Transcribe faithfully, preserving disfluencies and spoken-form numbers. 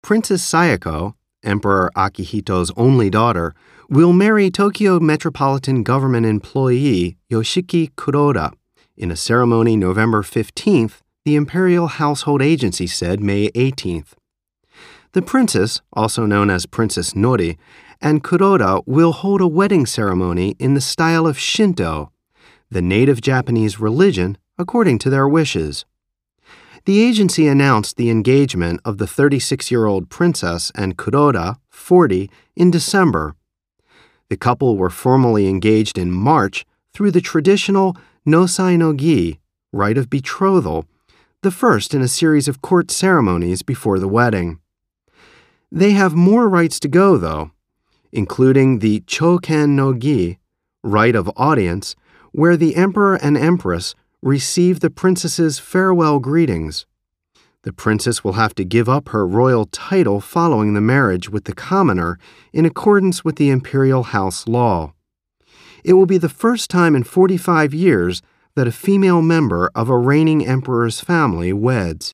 Princess Sayako, Emperor Akihito's only daughter, will marry Tokyo Metropolitan Government employee Yoshiki Kuroda in a ceremony November fifteenth, the Imperial Household Agency said May eighteenth. The princess, also known as Princess Nori, and Kuroda will hold a wedding ceremony in the style of Shinto, the native Japanese religion, according to their wishes. The agency announced the engagement of the thirty-six-year-old princess and Kuroda, forty, in December. The couple were formally engaged in March through the traditional nosai no gi, rite of betrothal, the first in a series of court ceremonies before the wedding. They have more rites to go, though, including the choken no gi, rite of audience, where the emperor and empress receive the princess's farewell greetings. The princess will have to give up her royal title following the marriage with the commoner in accordance with the imperial house law. It will be the first time in forty-five years that a female member of a reigning emperor's family weds.